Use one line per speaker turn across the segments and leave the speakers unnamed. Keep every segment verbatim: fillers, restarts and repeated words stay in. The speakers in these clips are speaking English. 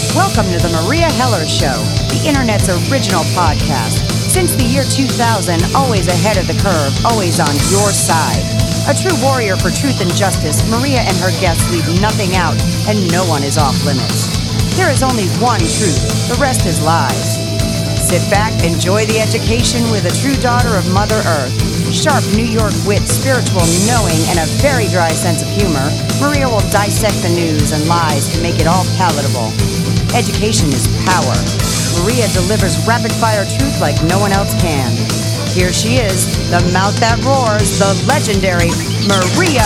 Welcome to the Maria Heller Show, the internet's original podcast. Since the year two thousand, always ahead of the curve, always on your side. A true warrior for truth and justice, Maria and her guests leave nothing out, and no one is off limits. There is only one truth, the rest is lies. Sit back, enjoy the education with a true daughter of Mother Earth. Sharp New York wit, spiritual knowing, and a very dry sense of humor, Maria will dissect the news and lies to make it all palatable. Education is power. Maria delivers rapid-fire truth like no one else can. Here she is, the mouth that roars, the legendary Maria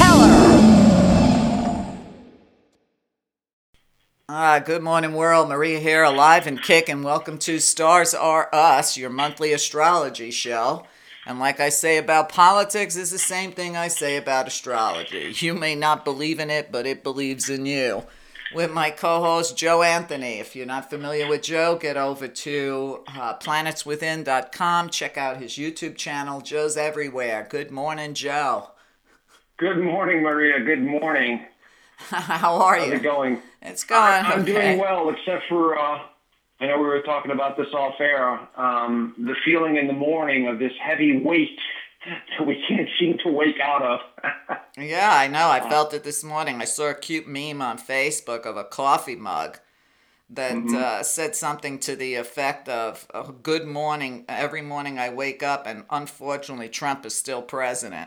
Heller.
Ah, good morning, world. Maria here, alive and kicking. Welcome to Stars Are Us, your monthly astrology show. And like I say about politics, it's the same thing I say about astrology. You may not believe in it, but it believes in you. With my co-host, Joe Anthony. If you're not familiar with Joe, get over to uh, planets within dot com. Check out his YouTube channel. Joe's everywhere. Good morning, Joe.
Good morning, Maria. Good morning.
How are you?
How's it going?
It's going
I, I'm
okay.
doing well, except for, uh, I know we were talking about this off air, um, the feeling in the morning of this heavy weight that we can't seem to wake out of.
Yeah, I know. I felt it this morning. I saw a cute meme on Facebook of a coffee mug that mm-hmm. uh, said something to the effect of, oh, good morning. Every morning I wake up and unfortunately Trump is still president.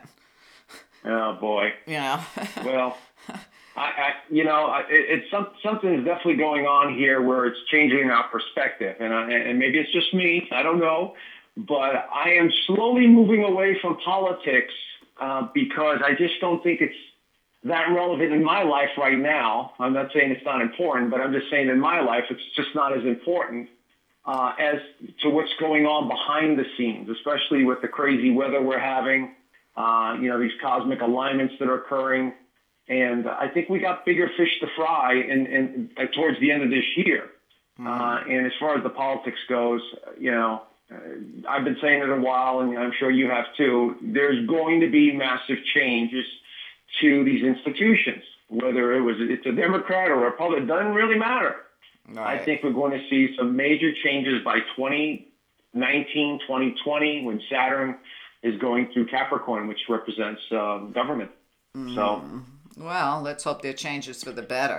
Oh, boy.
You know?
Well, I, I, you know, it, it's some, something is definitely going on here where it's changing our perspective. And, I, and maybe it's just me. I don't know. But I am slowly moving away from politics uh, because I just don't think it's that relevant in my life right now. I'm not saying it's not important, but I'm just saying in my life it's just not as important uh, as to what's going on behind the scenes, especially with the crazy weather we're having, uh, you know, these cosmic alignments that are occurring. And I think we got bigger fish to fry in, in, uh, towards the end of this year. Mm-hmm. Uh, and as far as the politics goes, you know, Uh, I've been saying it a while, and I'm sure you have too. There's going to be massive changes to these institutions, whether it was it's a Democrat or a Republican. It doesn't really matter. Right. I think we're going to see some major changes by twenty nineteen, twenty twenty, when Saturn is going through Capricorn, which represents um, government. Mm. So,
well, let's hope there are changes for the better.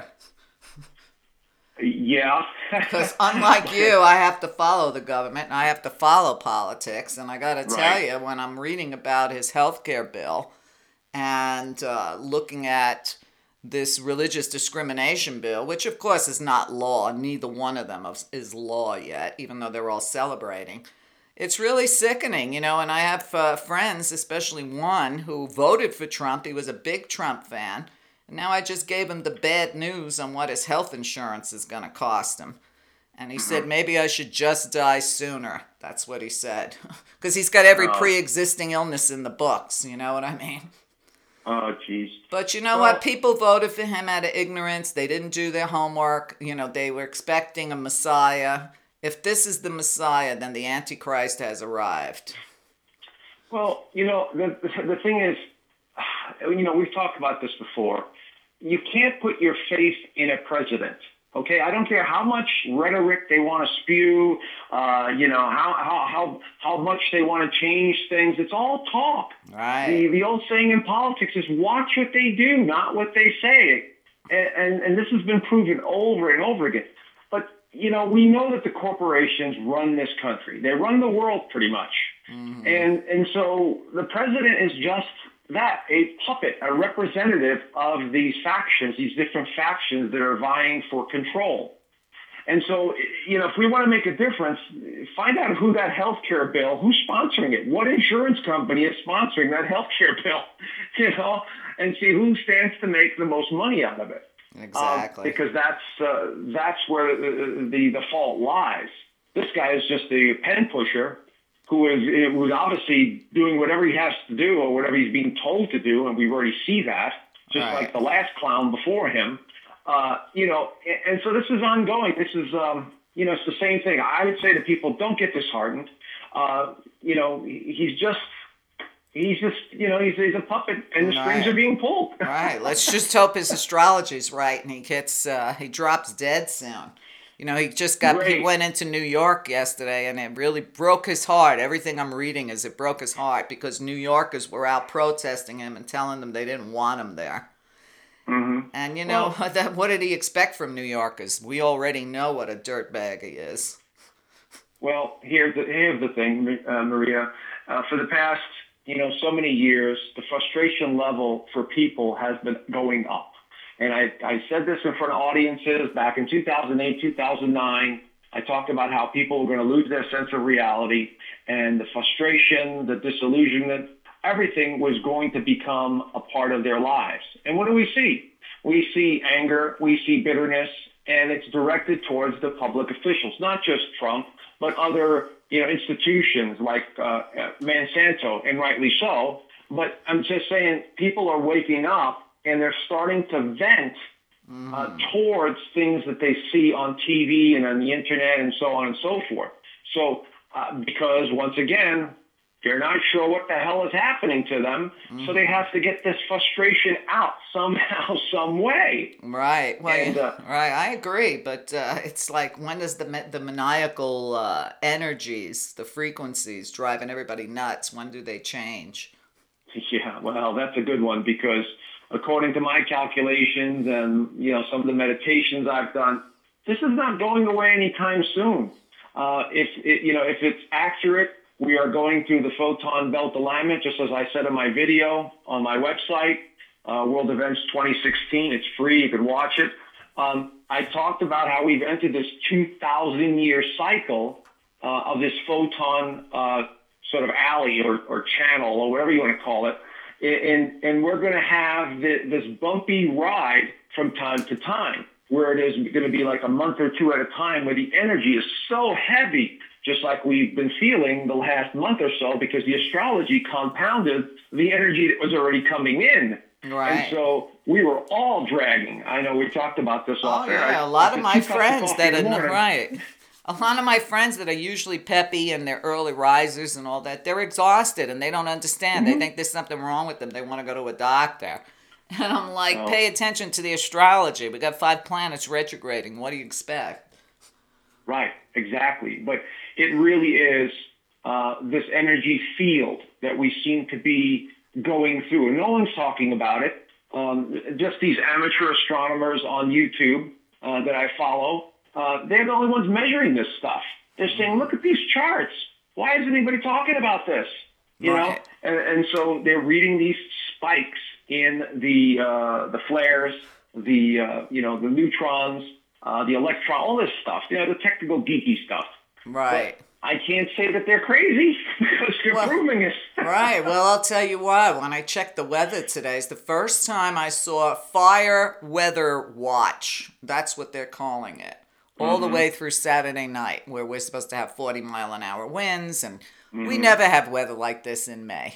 Yeah.
Because unlike you, I have to follow the government and I have to follow politics. And I got to tell
right.
you, when I'm reading about his health care bill and uh, looking at this religious discrimination bill, which of course is not law, neither one of them is law yet, even though they're all celebrating. It's really sickening, you know, and I have uh, friends, especially one who voted for Trump. He was a big Trump fan. And now I just gave him the bad news on what his health insurance is going to cost him. And he said, maybe I should just die sooner. That's what he said. Because he's got every
oh.
pre-existing illness in the books. You know what I mean?
Oh, jeez.
But you know well, what? People voted for him out of ignorance. They didn't do their homework. You know, they were expecting a Messiah. If this is the Messiah, then the Antichrist has arrived.
Well, you know, the, the thing is, you know, we've talked about this before. You can't put your faith in a president, okay? I don't care how much rhetoric they want to spew, uh, you know, how how how how much they want to change things. It's all talk.
Right.
The the old saying in politics is watch what they do, not what they say. And, and, and this has been proven over and over again. But, you know, we know that the corporations run this country. They run the world pretty much. Mm-hmm. And and so the president is just that, a puppet, a representative of these factions, these different factions that are vying for control. And so, you know, if we want to make a difference, find out who that health care bill, who's sponsoring it, what insurance company is sponsoring that health care bill, you know, and see who stands to make the most money out of it.
Exactly.
Uh, because that's uh, that's where the, the, the fault lies. This guy is just a pen pusher who is was obviously doing whatever he has to do or whatever he's being told to do, and we already see that, just
right.
like the last clown before him. Uh, you know, and, and so this is ongoing. This is, um, you know, it's the same thing. I would say to people, don't get disheartened. Uh, you know, he's just he's just, you know, he's, he's a puppet, and the
Right.
strings are being pulled.
Right. Let's just hope his astrology's right and he gets uh, he drops dead soon. You know, he just got he
Great.
went into New York yesterday and it really broke his heart. Everything I'm reading is it broke his heart because New Yorkers were out protesting him and telling them they didn't want him there.
Mm-hmm.
And you know,
Well-
that what did he expect from New Yorkers? We already know what a dirtbag he is.
Well, here's the, here's the thing, uh, Maria. Uh, for the past, you know, so many years, the frustration level for people has been going up. And I, I said this in front of audiences back in two thousand eight, two thousand nine. I talked about how people were going to lose their sense of reality, and the frustration, the disillusionment, everything was going to become a part of their lives. And what do we see? We see anger, we see bitterness, and it's directed towards the public officials, not just Trump, but other, you know, institutions like uh, Monsanto, and rightly so. But I'm just saying, people are waking up and they're starting to vent
Mm-hmm.
uh, towards things that they see on T V and on the internet and so on and so forth. So, uh, because once again, they're not sure what the hell is happening to them,
Mm-hmm.
so they have to get this frustration out somehow, some way.
Right. Well,
And, uh,
right. I agree, but uh, it's like when does the ma- the maniacal uh, energies, the frequencies driving everybody nuts? When do they change?
Yeah, well, that's a good one because according to my calculations and, you know, some of the meditations I've done, this is not going away anytime soon. Uh, if it, you know, if it's accurate, we are going through the photon belt alignment, just as I said in my video on my website, uh, World Events twenty sixteen. It's free. You can watch it. Um, I talked about how we've entered this two thousand year cycle uh, of this photon uh, sort of alley or, or channel or whatever you want to call it. And, and we're going to have the, this bumpy ride from time to time, where it is going to be like a month or two at a time, where the energy is so heavy, just like we've been feeling the last month or so, because the astrology compounded the energy that was already coming in.
Right.
And so we were all dragging. I know we talked about this
Oh
off air.
yeah,
I-
a lot
I
of
took
my
two cups of
friends
coffee
that
in the
are
morning.
right. A lot of my friends that are usually peppy and they're early risers and all that, they're exhausted and they don't understand.
Mm-hmm.
They think there's something wrong with them. They want to go to a doctor. And I'm like,
Oh.
pay attention to the astrology. We got five planets retrograding. What do you expect?
Right, exactly. But it really is uh, this energy field that we seem to be going through. And no one's talking about it. Um, just these amateur astronomers on YouTube uh, that I follow, uh, they're the only ones measuring this stuff. They're saying, look at these charts. Why isn't anybody talking about this? You
Right.
know, and, and so they're reading these spikes in the uh, the flares, the uh, you know the neutrons, uh, the electron, all this stuff. You know, the technical geeky stuff.
Right.
But I can't say that they're crazy because they're
Well,
proving it.
Right. Well, I'll tell you what. When I checked the weather today, it's the first time I saw Fire Weather Watch. That's what they're calling it. All the way through Saturday night, where we're supposed to have forty mile an hour winds, and we never have weather like this in May.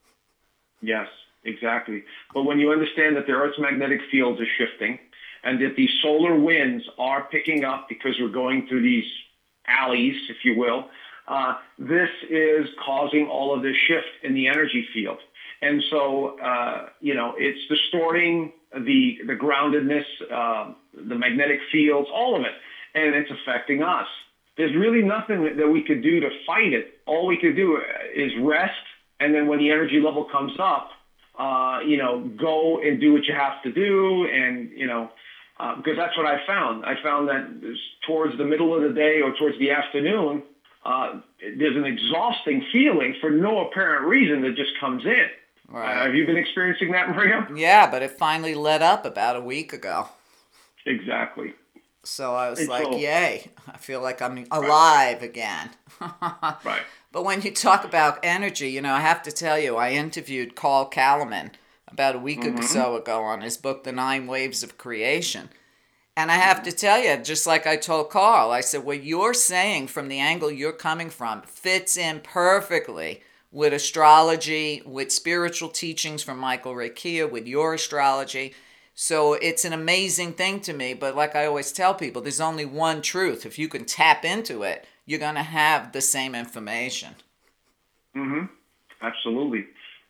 Yes, exactly. But when you understand that the Earth's magnetic fields are shifting and that these solar winds are picking up because we're going through these alleys, if you will, uh, this is causing all of this shift in the energy field. And so, uh, you know, it's distorting the, the groundedness, uh, the magnetic fields, all of it, and it's affecting us. There's really nothing that, that we could do to fight it. All we could do is rest, and then when the energy level comes up, uh, you know, go and do what you have to do, and, you know, uh, because that's what I found. I found that towards the middle of the day or towards the afternoon, uh, there's an exhausting feeling for no apparent reason that just comes in.
Right.
Uh, have you been experiencing that, Maria?
Yeah, but it finally let up about a week ago.
Exactly.
So I was
And
like,
so-
yay, I feel like I'm alive again.
Right.
But when you talk about energy, you know, I have to tell you, I interviewed Carl Kalaman about a week
Mm-hmm.
or so ago on his book, The Nine Waves of Creation. And I have to tell you, just like I told Carl, I said, what you're saying from the angle you're coming from fits in perfectly with astrology, with spiritual teachings from Michael Rekia, with your astrology. So it's an amazing thing to me. But like I always tell people, there's only one truth. If you can tap into it, you're going to have the same information.
Mm-hmm. Absolutely.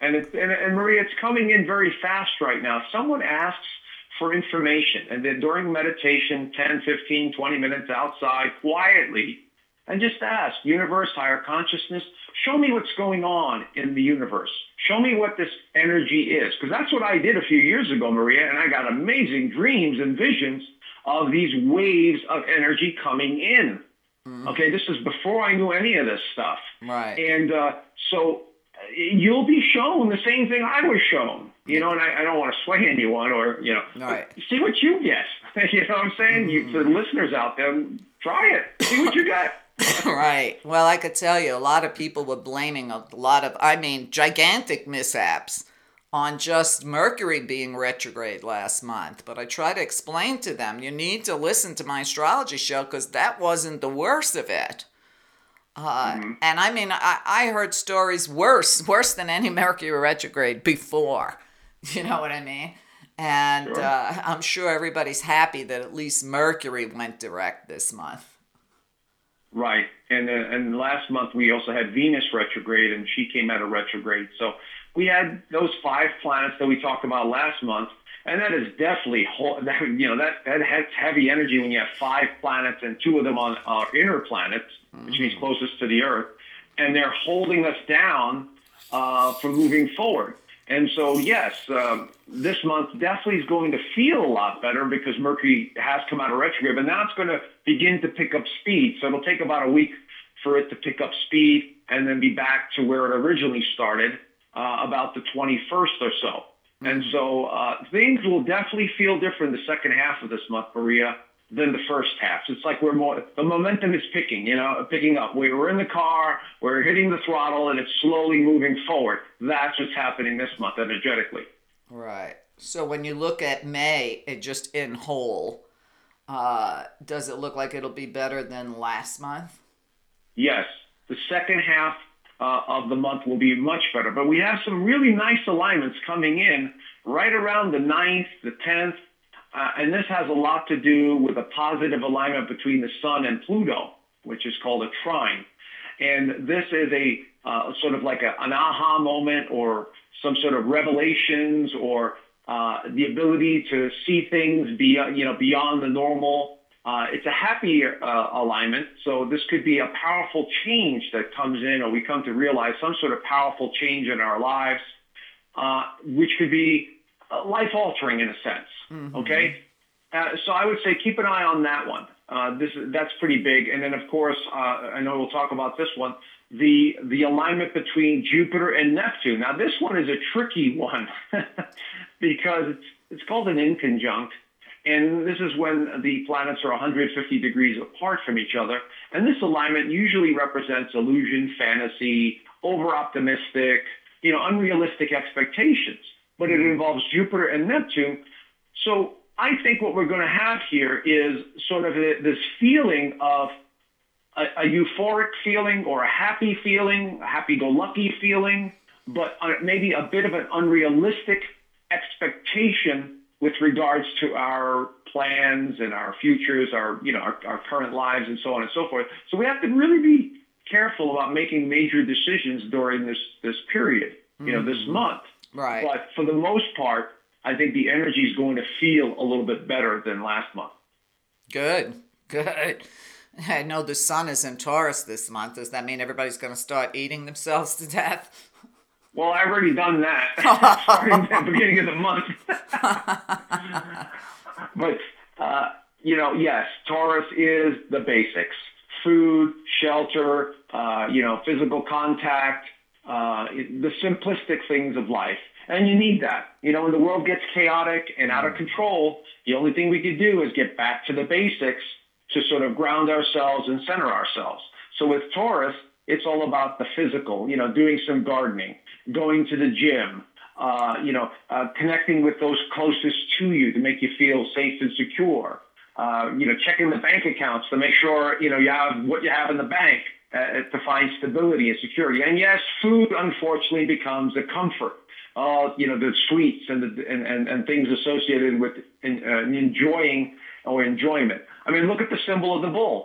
And, it's, and, and Maria, it's coming in very fast right now. Someone asks for information, and then during meditation, ten, fifteen, twenty minutes outside, quietly, and just ask, universe, higher consciousness, show me what's going on in the universe. Show me what this energy is. Because that's what I did a few years ago, Maria, and I got amazing dreams and visions of these waves of energy coming in. Mm-hmm. Okay, this is before I knew any of this stuff.
Right.
And uh, so you'll be shown the same thing I was shown, you know, and I, I don't want to sway anyone or, you know,
right.
see what you get. You know what I'm saying? Mm-hmm. You, to the listeners out there, try it. See what you got.
Right. Well, I could tell you a lot of people were blaming a lot of, I mean, gigantic mishaps on just Mercury being retrograde last month. But I try to explain to them, you need to listen to my astrology show because that wasn't the worst of it. Uh, mm-hmm. And I mean, I, I heard stories worse, worse than any Mercury retrograde before. You know what I mean? And sure. uh, I'm sure everybody's happy that at least Mercury went direct this month.
Right. And uh, and last month we also had Venus retrograde, and she came out of retrograde. So we had those five planets that we talked about last month. And that is definitely, you know, that, that has heavy energy when you have five planets and two of them on our inner planets, mm-hmm. which means closest to the Earth, and they're holding us down uh, from moving forward. And so, yes, um, this month definitely is going to feel a lot better because Mercury has come out of retrograde, but now it's going to begin to pick up speed. So it'll take about a week for it to pick up speed and then be back to where it originally started, uh, about the twenty-first or so. And so uh, things will definitely feel different the second half of this month, Maria, than the first half. So it's like we're more, the momentum is picking, you know, picking up. We're in the car, we're hitting the throttle, and it's slowly moving forward. That's what's happening this month energetically.
Right. So when you look at May, it just in whole, uh, does it look like it'll be better than last month?
Yes. The second half Uh, of the month will be much better. But we have some really nice alignments coming in right around the ninth, the tenth, uh, and this has a lot to do with a positive alignment between the Sun and Pluto, which is called a trine. And this is a uh, sort of like a, an aha moment or some sort of revelations or uh, the ability to see things be, you know, beyond the normal. Uh, it's a happy uh, alignment, so this could be a powerful change that comes in, or we come to realize some sort of powerful change in our lives, uh, which could be uh, life-altering in a sense, mm-hmm. okay? Uh, so I would say keep an eye on that one. Uh, this That's pretty big. And then, of course, uh, I know we'll talk about this one, the, the alignment between Jupiter and Neptune. Now, this one is a tricky one because it's, it's called an inconjunct. And this is when the planets are one hundred fifty degrees apart from each other. And this alignment usually represents illusion, fantasy, over-optimistic, you know, unrealistic expectations. But it involves Jupiter and Neptune. So I think what we're going to have here is sort of a, this feeling of a, a euphoric feeling or a happy feeling, a happy-go-lucky feeling, but maybe a bit of an unrealistic expectation with regards to our plans and our futures, our, you know, our, our current lives and so on and so forth. So we have to really be careful about making major decisions during this, this period, you know, this month.
Right.
But for the most part, I think the energy is going to feel a little bit better than last month.
Good, good. I know the sun is in Taurus this month. Does that mean everybody's going to start eating themselves to death?
Well, I've already done that starting at the beginning of the month. But, uh, you know, yes, Taurus is the basics. Food, shelter, uh, you know, physical contact, uh, the simplistic things of life. And you need that. You know, when the world gets chaotic and out of control, the only thing we can do is get back to the basics to sort of ground ourselves and center ourselves. So with Taurus, it's all about the physical, you know, doing some gardening, going to the gym, uh, you know, uh, connecting with those closest to you to make you feel safe and secure, uh, you know, checking the bank accounts to make sure, you know, you have what you have in the bank uh, to find stability and security. And yes, food, unfortunately, becomes a comfort. Uh, you know, the sweets and, the, and, and, and things associated with in, uh, enjoying or enjoyment. I mean, look at the symbol of the bull.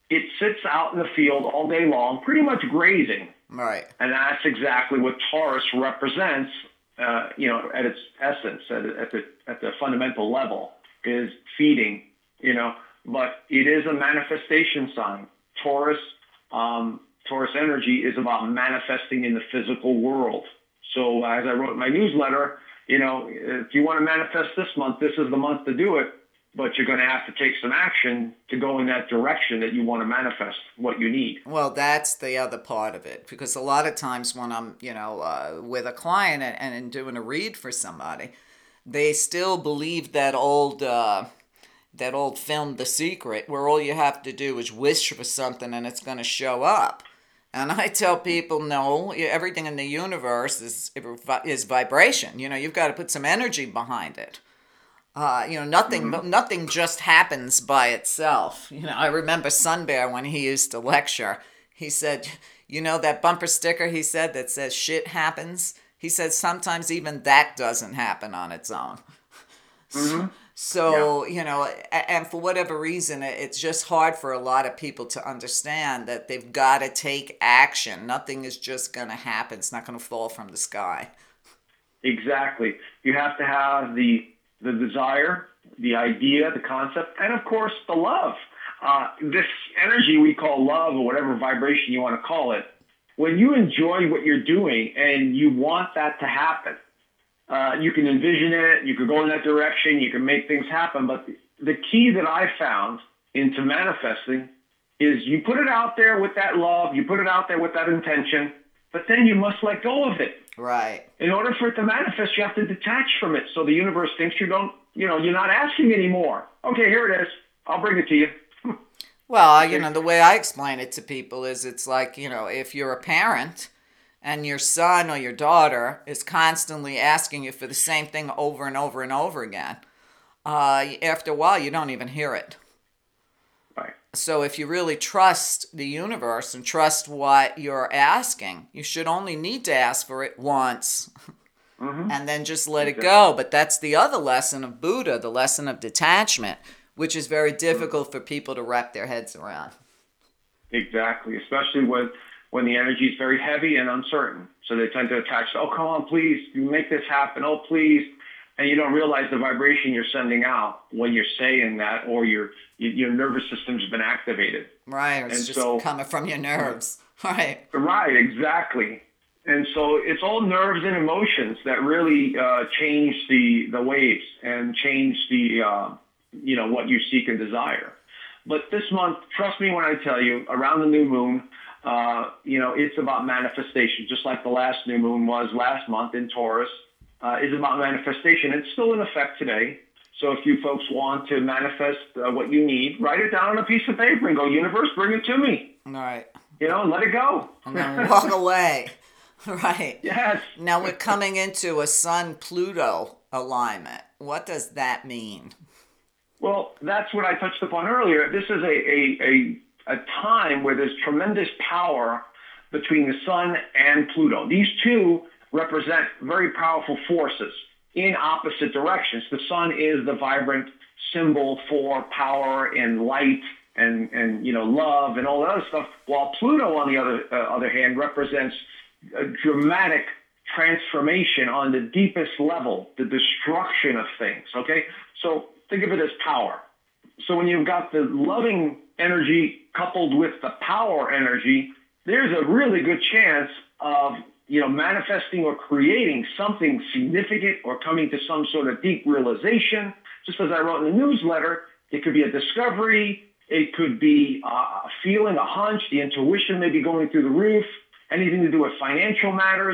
it sits out in the field all day long, pretty much grazing.
Right.
And that's exactly what Taurus represents, uh, you know, at its essence, at, at the at the fundamental level, is feeding, you know. But it is a manifestation sign. Taurus, um, Taurus energy is about manifesting in the physical world. So as I wrote in my newsletter, you know, if you want to manifest this month, this is the month to do it. But you're going to have to take some action to go in that direction that you want to manifest what you need.
Well, that's the other part of it, because a lot of times when I'm, you know, uh, with a client and, and doing a read for somebody, they still believe that old, uh, that old film, The Secret, where all you have to do is wish for something and it's going to show up. And I tell people, no, everything in the universe is is vibration. You know, you've got to put some energy behind it. Uh, you know, nothing mm-hmm. nothing just happens by itself. You know, I remember Sun Bear when he used to lecture. He said, you know, that bumper sticker he said that says shit happens? He said sometimes even that doesn't happen on its own.
Mm-hmm.
So, yeah. you know, and for whatever reason, it's just hard for a lot of people to understand that they've got to take action. Nothing is just going to happen. It's not going to fall from the sky.
Exactly. You have to have the the desire, the idea, the concept, and of course the love. Uh, this energy we call love, or whatever vibration you want to call it, when you enjoy what you're doing and you want that to happen, uh, you can envision it, you can go in that direction, you can make things happen. But the, the key that I found into manifesting is you put it out there with that love, you put it out there with that intention, but then you must let go of it.
Right.
In order for it to manifest, you have to detach from it. So the universe thinks you don't, you know, you're not asking anymore. Okay, here it is. I'll bring it to you.
Well, you know, the way I explain it to people is it's like, you know, if you're a parent and your son or your daughter is constantly asking you for the same thing over and over and over again, uh, after a while, you don't even hear it.
Right.
So if you really trust the universe and trust what you're asking, you should only need to ask for it once mm-hmm. and then just let exactly. it go. But that's the other lesson of Buddha, the lesson of detachment, which is very difficult mm-hmm. for people to wrap their heads around.
Exactly, especially when, when the energy is very heavy and uncertain. So they tend to attach, oh, come on, please, you make this happen, oh, please. And you don't realize the vibration you're sending out when you're saying that, or your your nervous system's been activated.
Right, it's
and
just
so,
coming from your nerves. Right.
Right, exactly. And so it's all nerves and emotions that really uh, change the, the waves and change the, uh, you know, what you seek and desire. But this month, trust me when I tell you, around the new moon, uh, you know, it's about manifestation, just like the last new moon was last month in Taurus. Uh, is about manifestation. It's still in effect today. So if you folks want to manifest uh, what you need, write it down on a piece of paper and go, universe, bring it to me.
All right.
You know, and let it go.
And then walk away. Right.
Yes.
Now we're coming into a Sun-Pluto alignment. What does that mean?
Well, that's what I touched upon earlier. This is a, a, a, a time where there's tremendous power between the Sun and Pluto. These two represent very powerful forces in opposite directions. The sun is the vibrant symbol for power and light and, and you know, love and all that other stuff, while Pluto, on the other, uh, other hand, represents a dramatic transformation on the deepest level, the destruction of things, okay? So think of it as power. So when you've got the loving energy coupled with the power energy, there's a really good chance of you know, manifesting or creating something significant or coming to some sort of deep realization. Just as I wrote in the newsletter, it could be a discovery. It could be a feeling, a hunch, the intuition maybe going through the roof, anything to do with financial matters,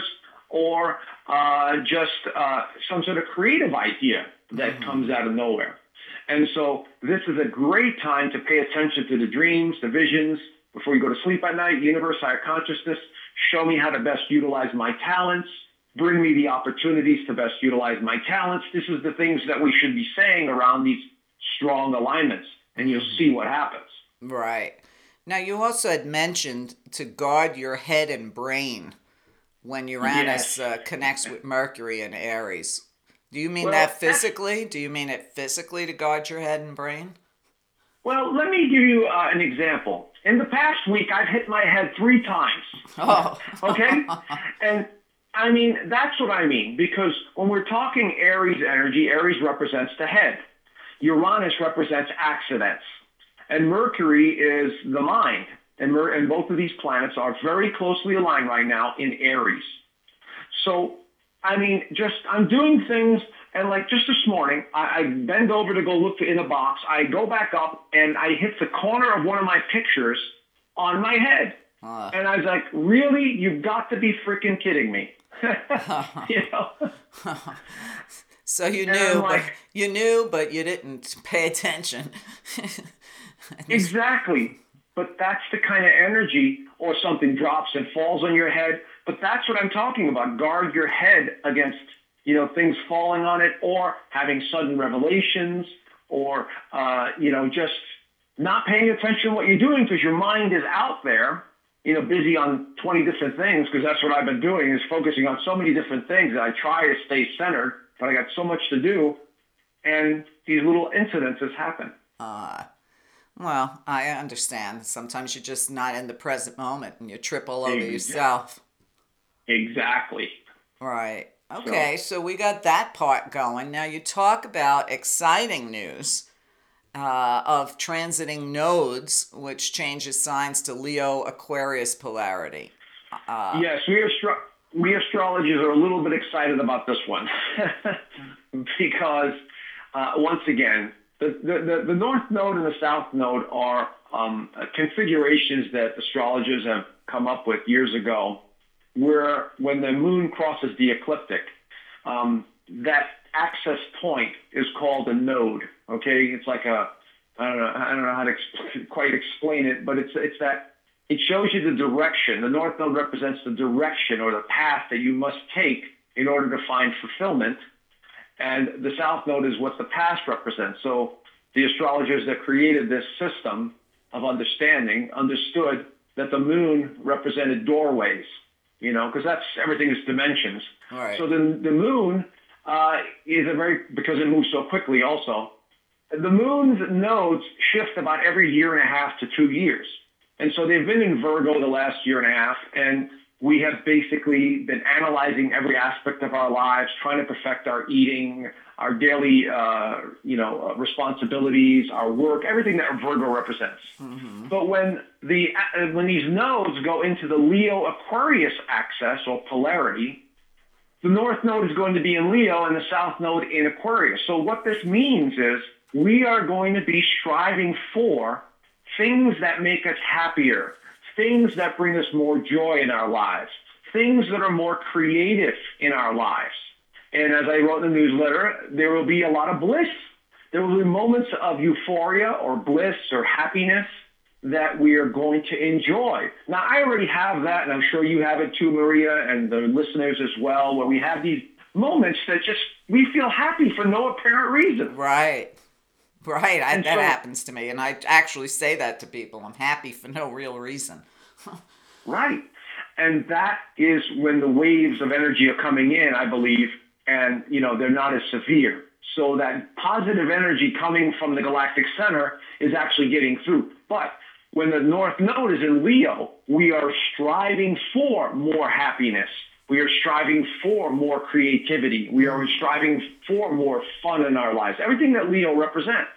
or uh, just uh, some sort of creative idea that mm-hmm. comes out of nowhere. And so this is a great time to pay attention to the dreams, the visions, before you go to sleep at night, universe, higher consciousness. Show me how to best utilize my talents. Bring me the opportunities to best utilize my talents. This is the things that we should be saying around these strong alignments, and you'll see what happens.
Right. Now, you also had mentioned to guard your head and brain when Uranus yes. uh, connects with Mercury and Aries. Do you mean well, that physically? Do you mean it physically to guard your head and brain?
Well, let me give you uh, an example. In the past week, I've hit my head three times.
Oh.
Okay? And I mean, that's what I mean, because when we're talking Aries energy, Aries represents the head. Uranus represents accidents. And Mercury is the mind. And, Mer- and both of these planets are very closely aligned right now in Aries. So, I mean, just I'm doing things, and like just this morning, I, I bend over to go look in a box. I go back up, and I hit the corner of one of my pictures on my head.
Uh.
And I was like, really? You've got to be freaking kidding me. You know?
So you
And
knew,
I'm
but
like-
you knew, but you didn't pay attention.
Exactly. But that's the kind of energy, or something drops and falls on your head. But that's what I'm talking about. Guard your head against, you know, things falling on it, or having sudden revelations, or, uh, you know, just not paying attention to what you're doing because your mind is out there, you know, busy on twenty different things, because that's what I've been doing, is focusing on so many different things that I try to stay centered, but I got so much to do, and these little incidences happen.
Uh, well, I understand. Sometimes you're just not in the present moment and you trip all over
Ex-
yourself.
Exactly.
Right. Okay, so we got that part going. Now you talk about exciting news uh, of transiting nodes, which changes signs to Leo Aquarius polarity. Uh,
Yes, we astro- we astrologers are a little bit excited about this one because uh, once again, the, the, the, the North Node and the South Node are um, configurations that astrologers have come up with years ago, where when the moon crosses the ecliptic, um, that access point is called a node. Okay, it's like a I don't know I don't know how to ex- quite explain it, but it's it's that it shows you the direction. The North Node represents the direction or the path that you must take in order to find fulfillment, and the South Node is what the past represents. So the astrologers that created this system of understanding understood that the moon represented doorways. You know, because that's everything is dimensions.
Right.
So the the moon uh, is a very because it moves so quickly. Also, the moon's nodes shift about every year and a half to two years, and so they've been in Virgo the last year and a half, and we have basically been analyzing every aspect of our lives, trying to perfect our eating, our daily, uh, you know, uh, responsibilities, our work, everything that Virgo represents. Mm-hmm. But when the uh, when these nodes go into the Leo Aquarius axis or polarity, the North Node is going to be in Leo and the South Node in Aquarius. So what this means is we are going to be striving for things that make us happier, things that bring us more joy in our lives, things that are more creative in our lives. And as I wrote in the newsletter, there will be a lot of bliss. There will be moments of euphoria or bliss or happiness that we are going to enjoy. Now, I already have that, and I'm sure you have it too, Maria, and the listeners as well, where we have these moments that just, we feel happy for no apparent reason.
Right. Right. I, that
so,
happens to me. And I actually say that to people. I'm happy for no real reason.
Right. And that is when the waves of energy are coming in, I believe, and, you know, they're not as severe. So that positive energy coming from the galactic center is actually getting through. But when the North Node is in Leo, we are striving for more happiness. We are striving for more creativity. We are striving for more fun in our lives, everything that Leo represents.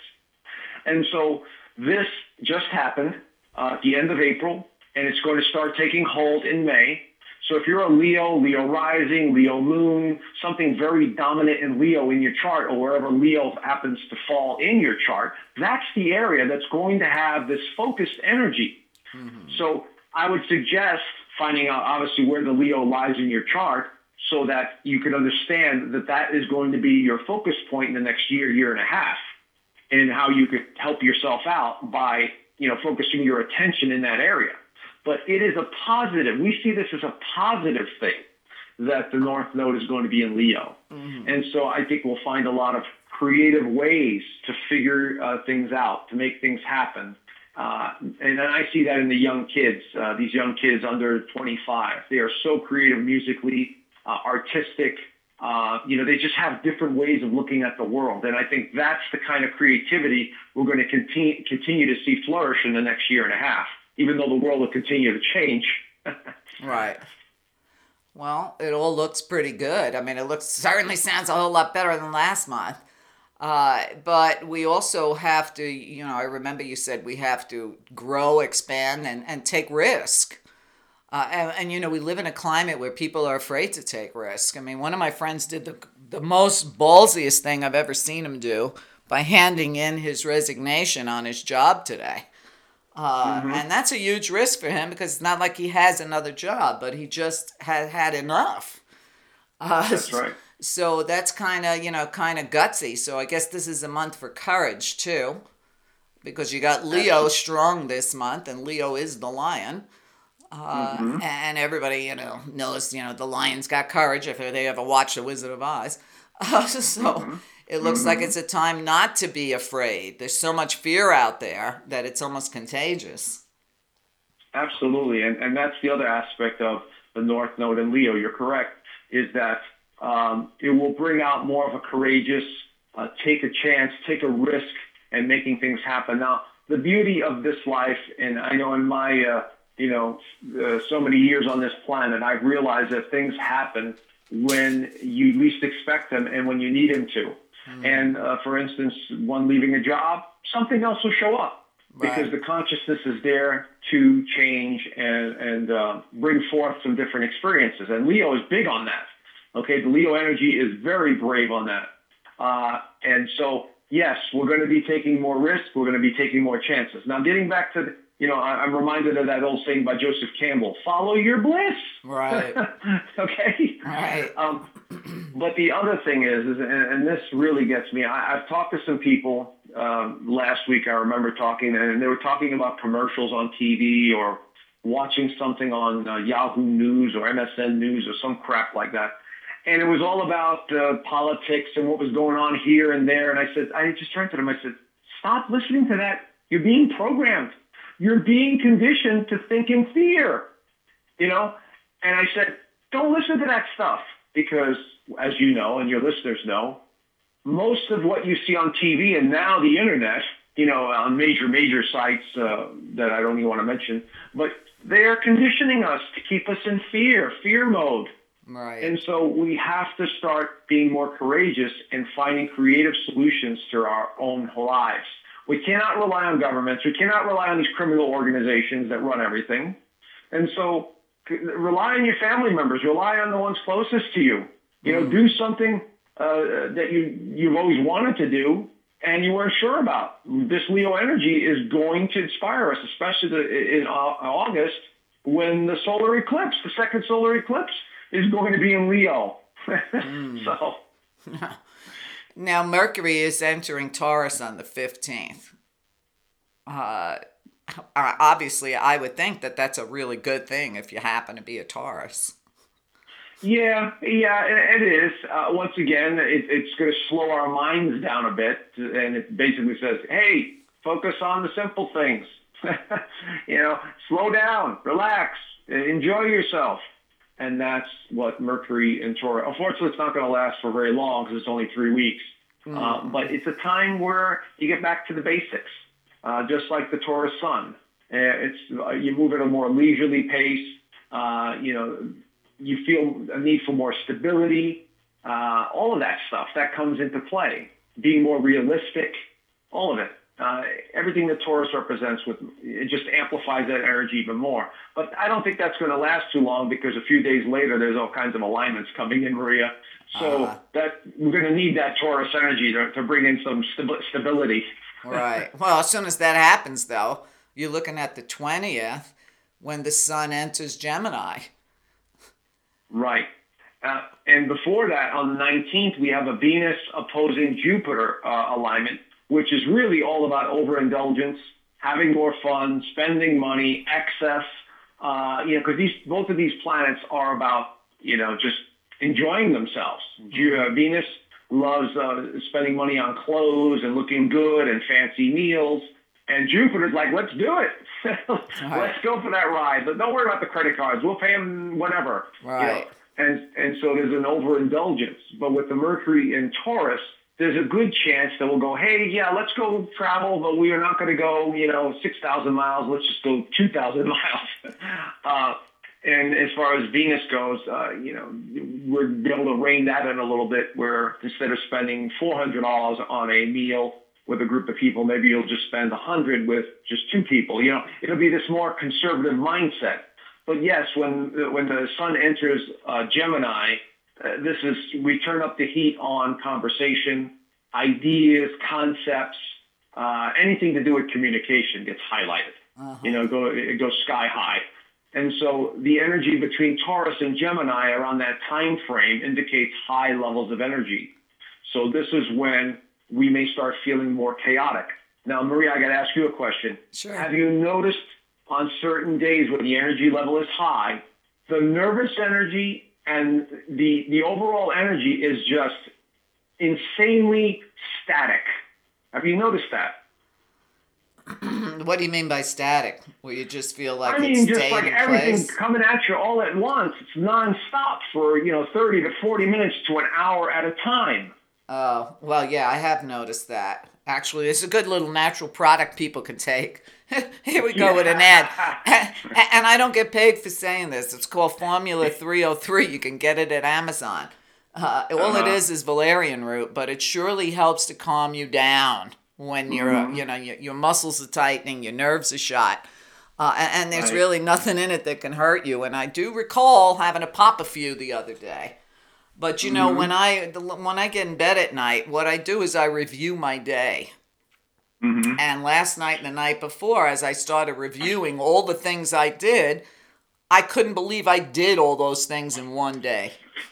And so this just happened uh, at the end of April, and it's going to start taking hold in May. So if you're a Leo, Leo rising, Leo moon, something very dominant in Leo in your chart, or wherever Leo happens to fall in your chart, that's the area that's going to have this focused energy. Mm-hmm. So I would suggest finding out obviously where the Leo lies in your chart so that you can understand that that is going to be your focus point in the next year, year and a half, and how you could help yourself out by, you know, focusing your attention in that area. But it is a positive. We see this as a positive thing that the North Node is going to be in Leo. Mm-hmm. And so I think we'll find a lot of creative ways to figure uh, things out, to make things happen. Uh, and I see that in the young kids, uh, these young kids under twenty-five. They are so creative musically, uh, artistic, Uh, you know, they just have different ways of looking at the world. And I think that's the kind of creativity we're going to continue, continue to see flourish in the next year and a half, even though the world will continue to change.
Right. Well, it all looks pretty good. I mean, it looks certainly sounds a whole lot better than last month. Uh, but we also have to, you know, I remember you said we have to grow, expand, and, and take risk. Uh, and, and, you know, we live in a climate where people are afraid to take risk. I mean, one of my friends did the, the most ballsiest thing I've ever seen him do by handing in his resignation on his job today. Uh, mm-hmm. And that's a huge risk for him because it's not like he has another job, but he just had had enough. Uh,
that's right.
So that's kind of, you know, kind of gutsy. So I guess this is a month for courage, too, because you got Leo strong this month, and Leo is the lion. Uh, mm-hmm. And everybody, you know, knows, you know, the lion's got courage if they ever watch The Wizard of Oz. Uh, so mm-hmm. it looks mm-hmm. like it's a time not to be afraid. There's so much fear out there that it's almost contagious.
Absolutely. And, and that's the other aspect of the North Node in Leo. You're correct, is that um, it will bring out more of a courageous, uh, take a chance, take a risk, and making things happen. Now, the beauty of this life, and I know in my... Uh, you know, uh, so many years on this planet, I've realized that things happen when you least expect them and when you need them to. Mm. And uh, for instance, one leaving a job, something else will show up right. because the consciousness is there to change and, and uh, bring forth some different experiences. And Leo is big on that. Okay, the Leo energy is very brave on that. Uh, and so, yes, we're going to be taking more risks. We're going to be taking more chances. Now, getting back to the, You know, I'm reminded of that old saying by Joseph Campbell, follow your bliss.
Right.
Okay?
Right.
Um, but the other thing is, is and, and this really gets me, I, I've talked to some people um, last week, I remember talking, and they were talking about commercials on T V or watching something on uh, Yahoo News or M S N News or some crap like that. And it was all about uh, politics and what was going on here and there. And I said, I just turned to them, I said, stop listening to that. You're being programmed. You're being conditioned to think in fear, you know? And I said, don't listen to that stuff because, as you know, and your listeners know, most of what you see on T V and now the internet, you know, on major, major sites uh, that I don't even want to mention, but they are conditioning us to keep us in fear, fear mode.
Right.
And so we have to start being more courageous and finding creative solutions to our own lives. We cannot rely on governments. We cannot rely on these criminal organizations that run everything. And so rely on your family members. Rely on the ones closest to you. You know, mm. do something uh, that you, you've always wanted to do and you weren't sure about. This Leo energy is going to inspire us, especially the, in August when the solar eclipse, the second solar eclipse, is going to be in Leo. mm. So...
Now, Mercury is entering Taurus on the fifteenth. Uh, obviously, I would think that that's a really good thing if you happen to be a Taurus.
Yeah, yeah, it is. Uh, once again, it, it's going to slow our minds down a bit. And it basically says, hey, focus on the simple things. you know, slow down, relax, enjoy yourself. And that's what Mercury and Taurus. Unfortunately, it's not going to last for very long because it's only three weeks. Mm. Uh, but it's a time where you get back to the basics, uh, just like the Taurus Sun. Uh, it's uh, you move at a more leisurely pace. Uh, you know, you feel a need for more stability. Uh, all of that stuff that comes into play. Being more realistic, all of it. Uh, everything that Taurus represents, with it just amplifies that energy even more. But I don't think that's going to last too long because a few days later, there's all kinds of alignments coming in, Maria. So uh, that we're going to need that Taurus energy to, to bring in some st- stability.
Right. Well, as soon as that happens, though, you're looking at the twentieth when the sun enters Gemini.
Right. Uh, and before that, on the nineteenth, we have a Venus opposing Jupiter uh, alignment, which is really all about overindulgence, having more fun, spending money, excess, uh, you know, because these both of these planets are about, you know, just enjoying themselves. Mm-hmm. Venus loves uh, spending money on clothes and looking good and fancy meals. And Jupiter's like, let's do it. Let's
right.
go for that ride. But don't worry about the credit cards. We'll pay them whatever.
Right.
You know? And, and so there's an overindulgence. But with the Mercury in Taurus, there's a good chance that we'll go, hey, yeah, let's go travel, but we are not going to go, you know, six thousand miles. Let's just go two thousand miles. uh, and as far as Venus goes, uh, you know, we're able to rein that in a little bit, where instead of spending four hundred dollars on a meal with a group of people, maybe you'll just spend one hundred dollars with just two people. You know, it'll be this more conservative mindset. But yes, when when the sun enters uh, Gemini, uh, this is we turn up the heat on conversation, ideas, concepts, uh, anything to do with communication gets highlighted. Uh-huh. You know, go it goes sky high. And so the energy between Taurus and Gemini around that time frame indicates high levels of energy. So this is when we may start feeling more chaotic. Now, Maria, I got to ask you a question.
Sure.
Have you noticed on certain days when the energy level is high, the nervous energy and the the overall energy is just insanely static? Have you noticed that?
What do you mean by static? Where you just feel like
I mean,
it's
just
staying
like
in
everything
place?
coming at you all at once. It's nonstop for, you know, thirty to forty minutes to an hour at a time.
Oh, well, yeah, I have noticed that. Actually, it's a good little natural product people can take. Here we go with an ad. And I don't get paid for saying this. It's called Formula three oh three. You can get it at Amazon. Uh, all uh-huh. it is is valerian root, but it surely helps to calm you down when you're, mm-hmm. you know, your, your muscles are tightening, your nerves are shot. Uh, and, and there's right. really nothing in it that can hurt you. And I do recall having to pop a few the other day. But, you know, mm-hmm. when I when I get in bed at night, what I do is I review my day. Mm-hmm. And last night and the night before, as I started reviewing all the things I did, I couldn't believe I did all those things in one day.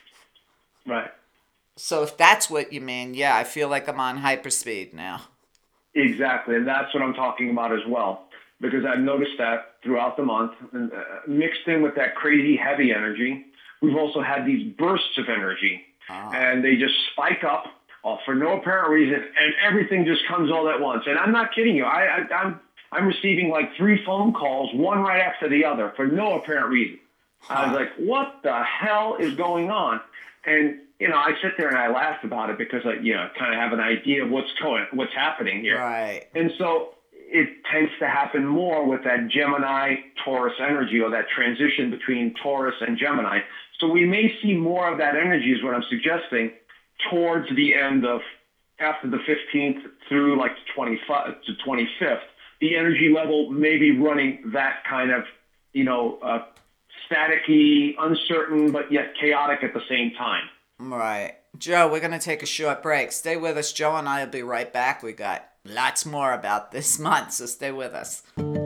Right.
So if that's what you mean, yeah, I feel like I'm on hyperspeed now.
Exactly, and that's what I'm talking about as well. Because I've noticed that throughout the month, and uh, mixed in with that crazy heavy energy, we've also had these bursts of energy, oh. and they just spike up uh, for no apparent reason, and everything just comes all at once. And I'm not kidding you. I, I, I'm I'm receiving like three phone calls, one right after the other, for no apparent reason. Huh. I was like, what the hell is going on? And, you know, I sit there and I laugh about it because I, you know, kind of have an idea of what's going, what's happening here.
Right.
And so it tends to happen more with that Gemini-Taurus energy, or that transition between Taurus and Gemini. So we may see more of that energy, is what I'm suggesting, towards the end of, after the fifteenth through like the twenty-fifth to twenty-fifth. The energy level may be running that kind of, you know, uh, staticky, uncertain, but yet chaotic at the same time.
Right. Joe, we're going to take a short break. Stay with us. Joe and I will be right back. We got lots more about this month, so stay with us.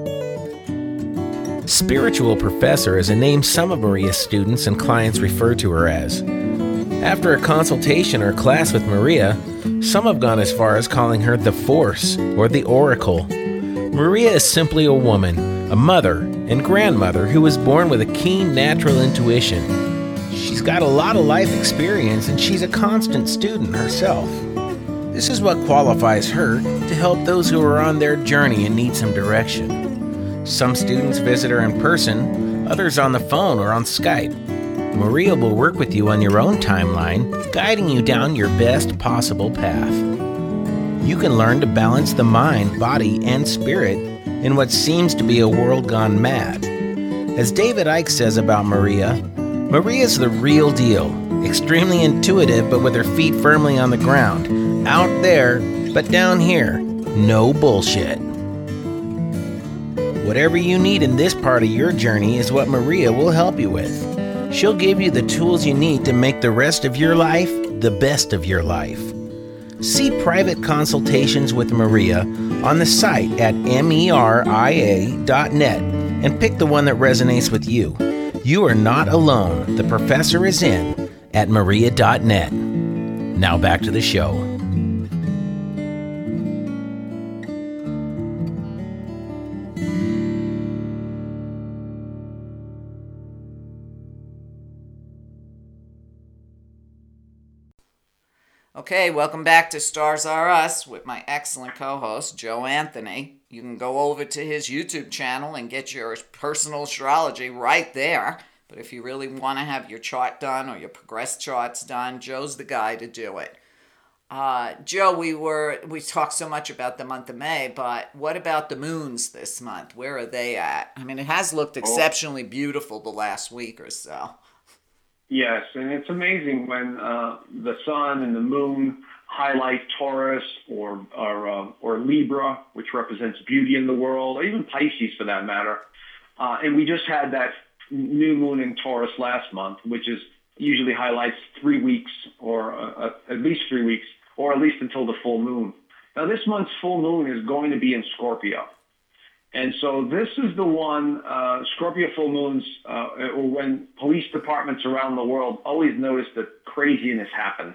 Spiritual professor is a name some of Maria's students and clients refer to her as. After a consultation or class with Maria, some have gone as far as calling her the Force or the Oracle. Maria is simply a woman, a mother and grandmother who was born with a keen natural intuition. She's got a lot of life experience and she's a constant student herself. This is what qualifies her to help those who are on their journey and need some direction. Some students visit her in person, others on the phone or on Skype. Maria will work with you on your own timeline, guiding you down your best possible path. You can learn to balance the mind, body, and spirit in what seems to be a world gone mad. As David Icke says about Maria, Maria's the real deal, extremely intuitive but with her feet firmly on the ground. Out there, but down here, no bullshit. Whatever you need in this part of your journey is what Maria will help you with. She'll give you the tools you need to make the rest of your life the best of your life. See private consultations with Maria on the site at meria dot net and pick the one that resonates with you. You are not alone. The professor is in at meria dot net. Now back to the show.
Okay, welcome back to Stars Are Us with my excellent co-host, Joe Anthony. You can go over to his YouTube channel and get your personal astrology right there. But if you really want to have your chart done or your progress charts done, Joe's the guy to do it. Uh, Joe, we were we talked so much about the month of May, but what about the moons this month? Where are they at? I mean, it has looked exceptionally beautiful the last week or so.
Yes, and it's amazing when uh, the sun and the moon highlight Taurus or or, uh, or Libra, which represents beauty in the world, or even Pisces for that matter. Uh, and we just had that new moon in Taurus last month, which is usually highlights three weeks or uh, at least three weeks, or at least until the full moon. Now, this month's full moon is going to be in Scorpio. And so this is the one, uh, Scorpio full moons, uh, when police departments around the world always notice that craziness happens.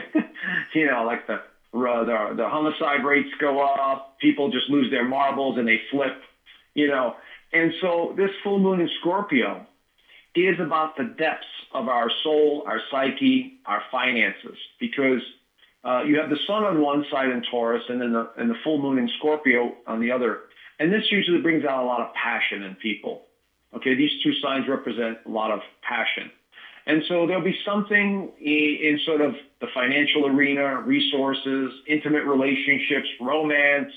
You know, like the, the the homicide rates go up, people just lose their marbles and they flip, you know. And so this full moon in Scorpio is about the depths of our soul, our psyche, our finances, because uh, you have the sun on one side in Taurus and then the, and the full moon in Scorpio on the other. And this usually brings out a lot of passion in people. Okay, these two signs represent a lot of passion. And so there'll be something in, in sort of the financial arena, resources, intimate relationships, romance,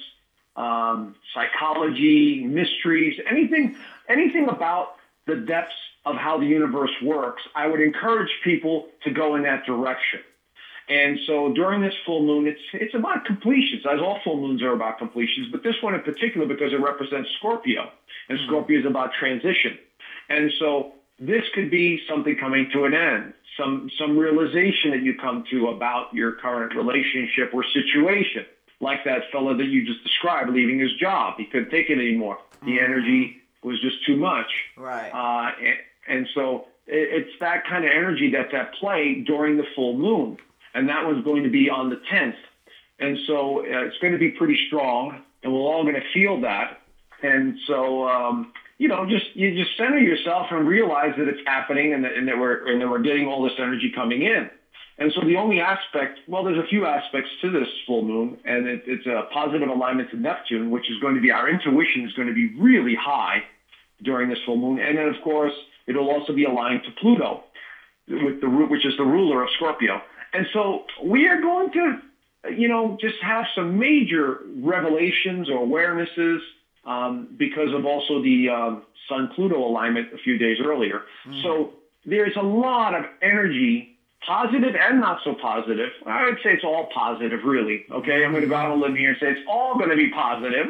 um, psychology, mysteries, anything, anything about the depths of how the universe works. I would encourage people to go in that direction. And so during this full moon, it's it's about completions, as all full moons are about completions, but this one in particular because it represents Scorpio, and mm-hmm. Scorpio is about transition. And so this could be something coming to an end, some some realization that you come to about your current relationship or situation, like that fellow that you just described leaving his job. He couldn't take it anymore. The mm-hmm. energy was just too much.
Right.
Uh, and, and so it, it's that kind of energy that's at play during the full moon. And that one's going to be on the tenth. And so uh, it's going to be pretty strong, and we're all going to feel that. And so, um, you know, just you just center yourself and realize that it's happening and that, and that we're and that we're getting all this energy coming in. And so the only aspect, well, there's a few aspects to this full moon, and it, it's a positive alignment to Neptune, which is going to be, our intuition is going to be really high during this full moon. And then, of course, it'll also be aligned to Pluto, with the which is the ruler of Scorpio. And so we are going to, you know, just have some major revelations or awarenesses um, because of also the um, Sun-Pluto alignment a few days earlier. Mm. So there's a lot of energy, positive and not so positive. I would say it's all positive, really. Okay, mm. I'm going to go out on a limb here and say it's all going to be positive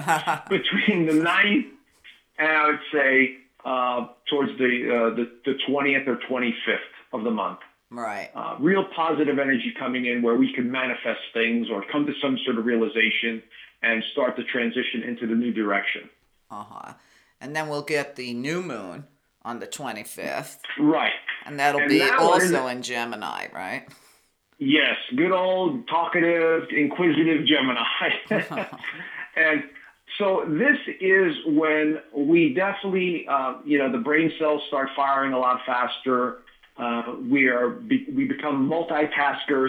between the ninth and I would say uh, towards the, uh, the the twentieth or twenty-fifth of the month.
Right.
Uh, real positive energy coming in where we can manifest things or come to some sort of realization and start the transition into the new direction.
Uh-huh. And then we'll get the new moon on the twenty-fifth.
Right.
And that'll
and
be
that
also in Gemini, right?
Yes. Good old talkative, inquisitive Gemini. And so this is when we definitely, uh, you know, the brain cells start firing a lot faster. Uh, we are be, we become multitaskers.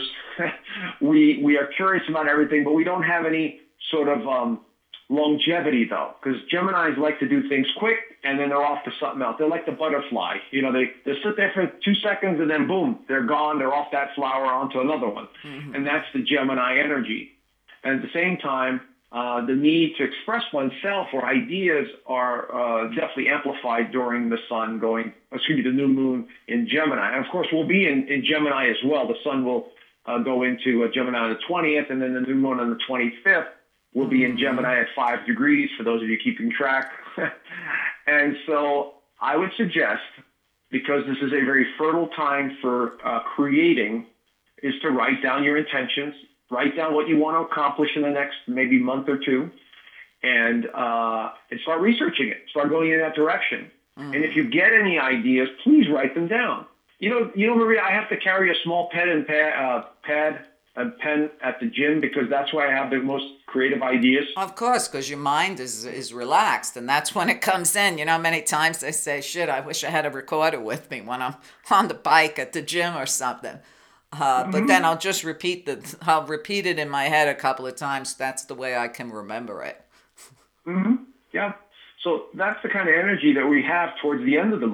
we we are curious about everything, but we don't have any sort of um, longevity though, because Geminis like to do things quick and then they're off to something else. They're like the butterfly. You know, they they sit there for two seconds and then boom, they're gone. They're off that flower onto another one, mm-hmm. and that's the Gemini energy. And at the same time, Uh, the need to express oneself or ideas are uh, definitely amplified during the sun going, excuse me, the new moon in Gemini. And of course, we'll be in, in Gemini as well. The sun will uh, go into uh, Gemini on the twentieth, and then the new moon on the twenty-fifth will be in Gemini at five degrees, for those of you keeping track. And so I would suggest, because this is a very fertile time for uh, creating, is to write down your intentions. Write down what you want to accomplish in the next maybe month or two, and uh, and start researching it. Start going in that direction. Mm. And if you get any ideas, please write them down. You know, you know, Maria, I have to carry a small pen and pad, uh, pad and pen at the gym because that's where I have the most creative ideas.
Of course, because your mind is is relaxed, and that's when it comes in. You know, many times they say, "Shit, I wish I had a recorder with me when I'm on the bike at the gym or something." Uh, mm-hmm. But then I'll just repeat the. I'll repeat it in my head a couple of times. That's the way I can remember it.
Mm-hmm. Yeah. So that's the kind of energy that we have towards the end of the month.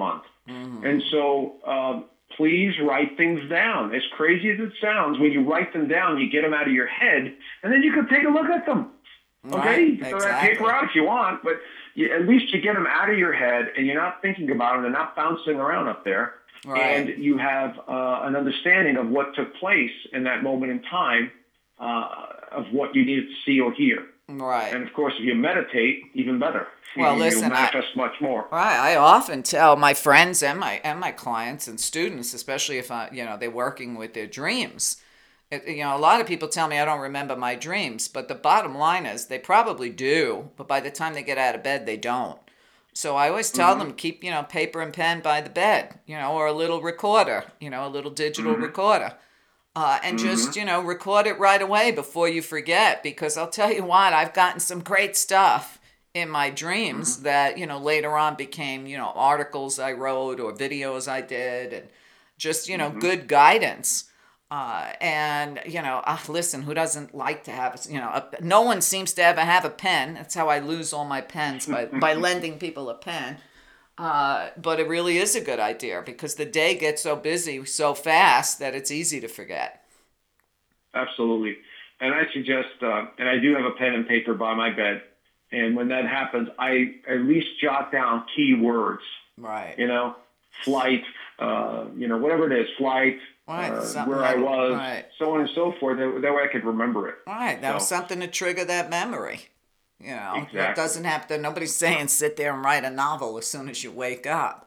Mm-hmm. And so um, please write things down. As crazy as it sounds, when you write them down, you get them out of your head, and then you can take a look at them. Okay?
Right,
You can throw that
exactly.
paper out if you want, but you, at least you get them out of your head, and you're not thinking about them. They're not bouncing around up there.
Right.
And you have uh, an understanding of what took place in that moment in time, uh, of what you needed to see or hear.
Right.
And of course, if you meditate, even better.
Well,
you,
listen,
you'll manifest
I,
much more.
Right. I often tell my friends and my and my clients and students, especially if I, you know, they're working with their dreams. It, you know, a lot of people tell me I don't remember my dreams, but the bottom line is they probably do, but by the time they get out of bed, they don't. So I always tell mm-hmm. them, keep, you know, paper and pen by the bed, you know, or a little recorder, you know, a little digital mm-hmm. recorder. Uh, and mm-hmm. just, you know, record it right away before you forget, because I'll tell you what, I've gotten some great stuff in my dreams mm-hmm. that, you know, later on became, you know, articles I wrote or videos I did, and just, you know, mm-hmm. good guidance. Uh, and, you know, uh, listen, who doesn't like to have, you know, a, no one seems to ever have a pen. That's how I lose all my pens, by, by lending people a pen. Uh, but it really is a good idea, because the day gets so busy so fast that it's easy to forget.
Absolutely. And I suggest, uh, and I do have a pen and paper by my bed. And when that happens, I at least jot down key words.
Right.
You know, flight, uh, you know, whatever it is, flight,
right.
uh, where I was,
right.
so on and so forth. That, that way I could remember it.
Right. That
so.
was something to trigger that memory. You know,
exactly.
It doesn't have to, nobody's saying sit there and write a novel as soon as you wake up.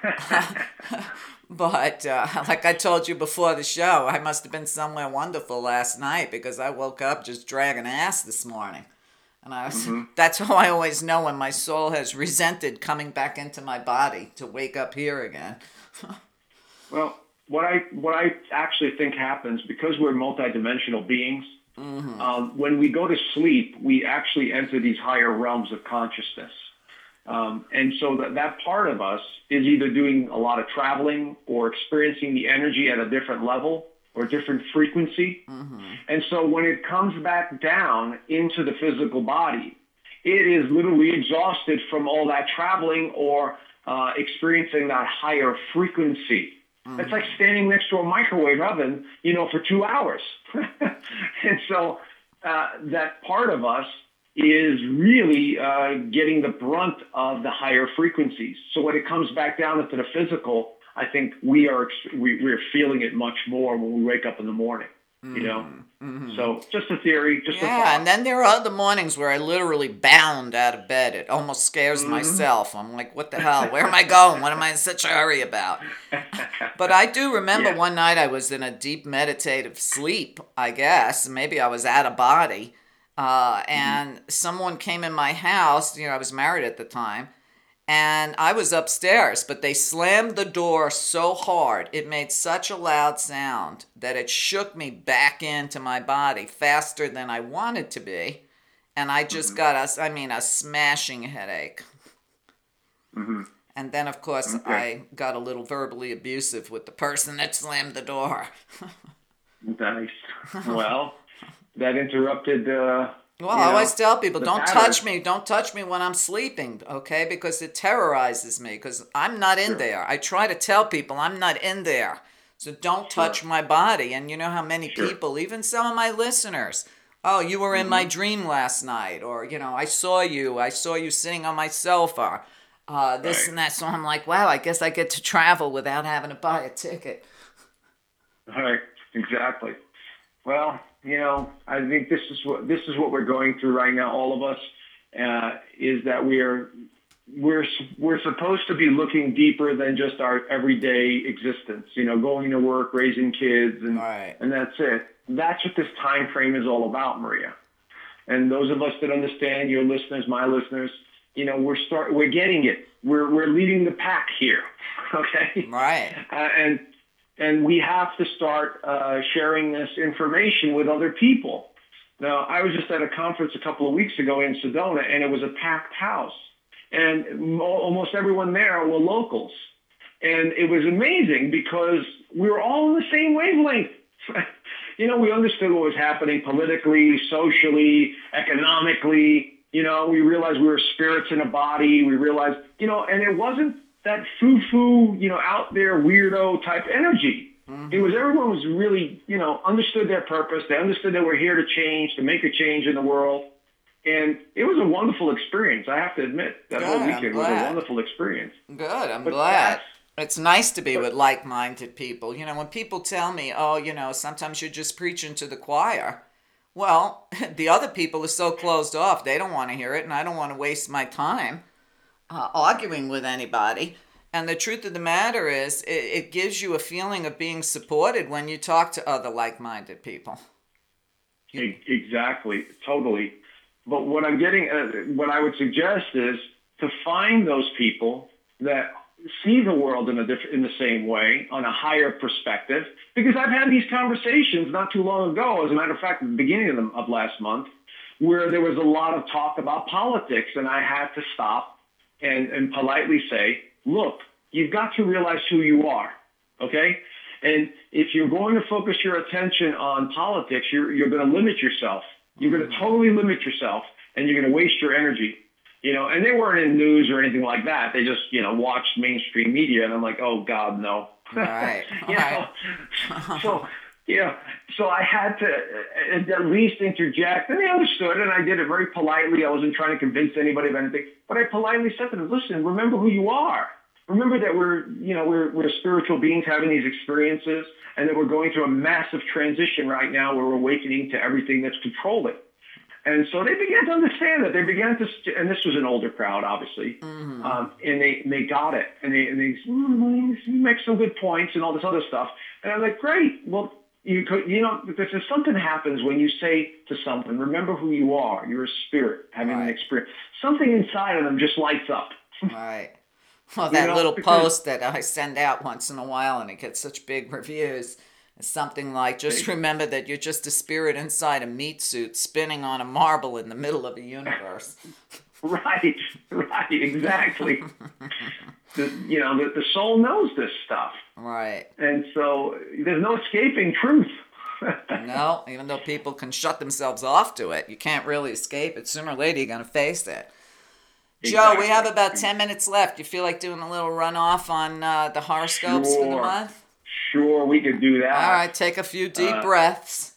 But uh, like I told you before the show, I must have been somewhere wonderful last night, because I woke up just dragging ass this morning. And I was, mm-hmm. that's how I always know when my soul has resented coming back into my body to wake up here again.
Well, what I what I actually think happens, because we're multidimensional beings, mm-hmm. um, when we go to sleep, we actually enter these higher realms of consciousness. Um, and so that, that part of us is either doing a lot of traveling or experiencing the energy at a different level or different frequency. Mm-hmm. And so when it comes back down into the physical body, it is literally exhausted from all that traveling or uh, experiencing that higher frequency. Mm-hmm. It's like standing next to a microwave oven, you know, for two hours. And so uh, that part of us is really uh, getting the brunt of the higher frequencies. So when it comes back down into the physical, I think we are we, we're feeling it much more when we wake up in the morning. You know, mm-hmm. So just a theory, just
yeah,
a thought.
And then there are other mornings where I literally bound out of bed. It almost scares mm-hmm. myself. I'm like, what the hell? Where am I going? What am I in such a hurry about? But I do remember yeah. one night I was in a deep meditative sleep, I guess. Maybe I was out of body. Uh, and mm-hmm. someone came in my house. You know, I was married at the time. And I was upstairs, but they slammed the door so hard, it made such a loud sound that it shook me back into my body faster than I wanted to be. And I just mm-hmm. got a, I mean, a smashing headache. Mm-hmm. And then, of course, okay. I got a little verbally abusive with the person that slammed the door.
Nice. Well, that interrupted... Uh...
Well, you I always know, tell people, don't pattern. touch me. Don't touch me when I'm sleeping, okay? Because it terrorizes me, because I'm not in sure. there. I try to tell people I'm not in there. So don't sure. touch my body. And you know how many sure. people, even some of my listeners, oh, you were in mm-hmm. my dream last night. Or, you know, I saw you. I saw you sitting on my sofa. Uh, this right. and that. So I'm like, wow, I guess I get to travel without having to buy a ticket.
Right, exactly. Well... You know, I think this is what this is what we're going through right now. All of us uh, is that we are we're we're supposed to be looking deeper than just our everyday existence. You know, going to work, raising kids, and
right.
and that's it. That's what this time frame is all about, Maria. And those of us that understand, your listeners, my listeners, you know, we're start we're getting it. We're we're leading the pack here. Okay.
Right.
Uh, and. And we have to start uh, sharing this information with other people. Now, I was just at a conference a couple of weeks ago in Sedona, and it was a packed house. And almost everyone there were locals. And it was amazing because we were all on the same wavelength. You know, we understood what was happening politically, socially, economically. You know, we realized we were spirits in a body. We realized, you know, and it wasn't that foo-foo, you know, out there weirdo type energy. Mm-hmm. It was everyone was really, you know, understood their purpose. They understood that we're here to change, to make a change in the world. And it was a wonderful experience. I have to admit, that
Good,
whole weekend was
glad.
a wonderful experience.
Good, I'm
But
glad.
that's-
It's nice to be with like-minded people. You know, when people tell me, oh, you know, sometimes you're just preaching to the choir. Well, the other people are so closed off, they don't want to hear it, and I don't want to waste my time uh, arguing with anybody. And the truth of the matter is, it, it gives you a feeling of being supported when you talk to other like-minded people.
E- Exactly, totally. But what I'm getting, uh, what I would suggest is to find those people that see the world in a diff- in the same way, on a higher perspective. Because I've had these conversations not too long ago, as a matter of fact, at the beginning of, the, of last month, where there was a lot of talk about politics, and I had to stop and, and politely say, look, you've got to realize who you are, okay? And if you're going to focus your attention on politics, you're, you're going to limit yourself. You're going to totally limit yourself, and you're going to waste your energy. You know, and they weren't in news or anything like that. They just, you know, watched mainstream media, and I'm like, oh God, no.
Right.
you
right.
know, so, you know, so I had to at least interject, and they understood, and I did it very politely. I wasn't trying to convince anybody of anything, but I politely said to them, listen, remember who you are. Remember that we're, you know, we're, we're spiritual beings having these experiences, and that we're going through a massive transition right now where we're awakening to everything that's controlling. And so they began to understand that. They began to, and this was an older crowd, obviously, mm-hmm. um, and they and they got it. And they and they mm, you make some good points and all this other stuff. And I'm like, great. Well, you could, you know, because if something happens when you say to someone, remember who you are. You're a spirit having
right.
an experience. Something inside of them just lights up.
Right. Well, that you know, little because, post that I send out once in a while, and it gets such big reviews. Something like, just remember that you're just a spirit inside a meat suit spinning on a marble in the middle of a universe.
Right, right, exactly. the, you know, the, the soul knows this stuff.
Right.
And so there's no escaping truth.
No, even though people can shut themselves off to it, you can't really escape it. Sooner or later, you're going to face it. Exactly. Joe, we have about ten minutes left. You feel like doing a little runoff on uh, the horoscopes
sure.
for the month?
Sure, we could do that.
All right, take a few deep uh, breaths.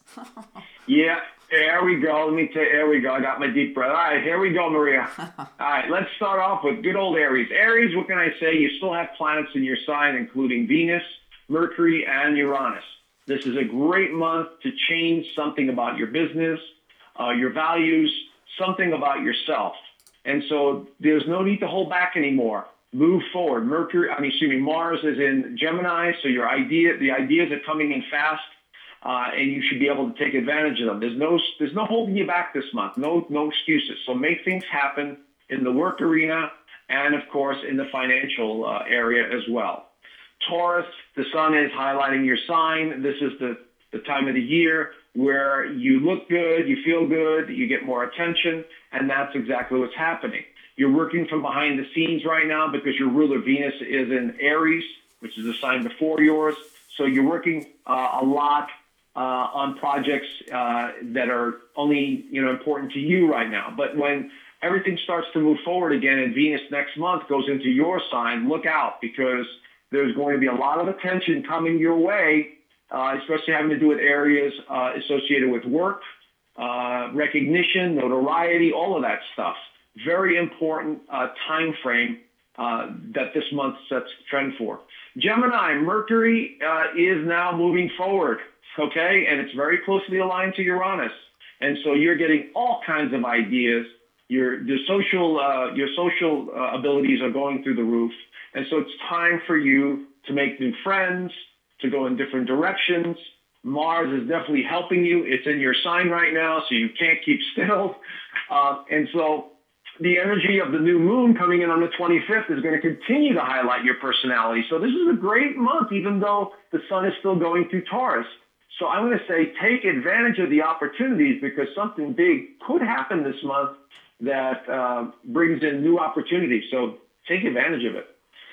yeah, there we go. Let me tell you, there we go. I got my deep breath. All right, here we go, Maria. All right, let's start off with good old Aries. Aries, what can I say? You still have planets in your sign, including Venus, Mercury, and Uranus. This is a great month to change something about your business, uh, your values, something about yourself. And so there's no need to hold back anymore. Move forward. Mercury, I mean, excuse me, Mars is in Gemini, so your idea, the ideas are coming in fast, uh, and you should be able to take advantage of them. There's no, there's no holding you back this month. No, no excuses. So make things happen in the work arena and, of course, in the financial uh, area as well. Taurus, the sun is highlighting your sign. This is the, the time of the year where you look good, you feel good, you get more attention, and that's exactly what's happening. You're working from behind the scenes right now because your ruler Venus is in Aries, which is a sign before yours. So you're working uh, a lot uh, on projects uh, that are only, you know, important to you right now. But when everything starts to move forward again and Venus next month goes into your sign, look out, because there's going to be a lot of attention coming your way, uh, especially having to do with areas uh, associated with work, uh, recognition, notoriety, all of that stuff. Very important uh, time frame uh, that this month sets the trend for. Gemini, Mercury uh, is now moving forward, okay? And it's very closely aligned to Uranus. And so you're getting all kinds of ideas. Your, your social, uh, your social uh, abilities are going through the roof. And so it's time for you to make new friends, to go in different directions. Mars is definitely helping you. It's in your sign right now, so you can't keep still. Uh, and so the energy of the new moon coming in on the twenty-fifth is going to continue to highlight your personality. So this is a great month, even though the sun is still going through Taurus. So I'm going to say take advantage of the opportunities, because something big could happen this month that uh, brings in new opportunities. So take advantage of it.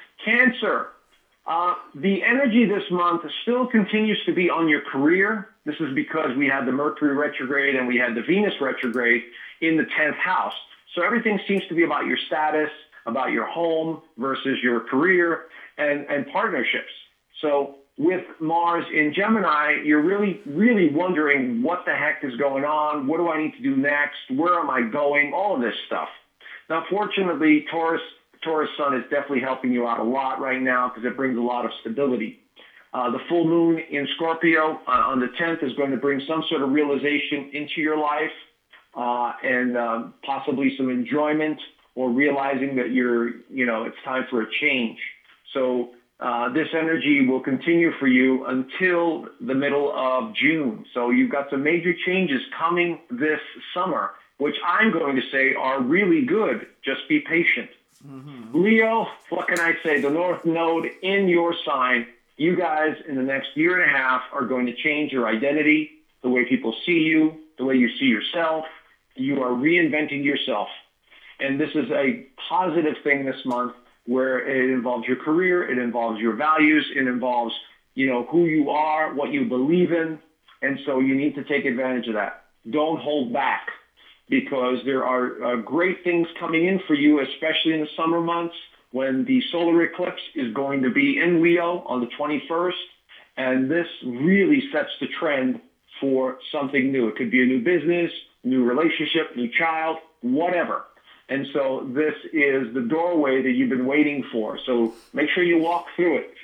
Cancer. Uh, the energy this month still continues to be on your career. This is because we had the Mercury retrograde and we had the Venus retrograde in the tenth house. So everything seems to be about your status, about your home versus your career and, and partnerships. So with Mars in Gemini, you're really, really wondering what the heck is going on? What do I need to do next? Where am I going? All of this stuff. Now, fortunately, Taurus, Taurus Sun is definitely helping you out a lot right now because it brings a lot of stability. Uh, the full moon in Scorpio uh, on the tenth is going to bring some sort of realization into your life uh, and um, possibly some enjoyment or realizing that you're, you know, it's time for a change. So uh, this energy will continue for you until the middle of June. So you've got some major changes coming this summer, which I'm going to say are really good. Just be patient. Mm-hmm. Leo, what can I say? The North Node in your sign. You guys, in the next year and a half, are going to change your identity, the way people see you, the way you see yourself. You are reinventing yourself. And this is a positive thing this month where it involves your career, it involves your values, it involves, you know, who you are, what you believe in. And so you need to take advantage of that. Don't hold back because there are uh, great things coming in for you, especially in the summer months, when the solar eclipse is going to be in Leo on the twenty-first, and this really sets the trend for something new. It could be a new business, new relationship, new child, whatever. And so this is the doorway that you've been waiting for. So make sure you walk through it.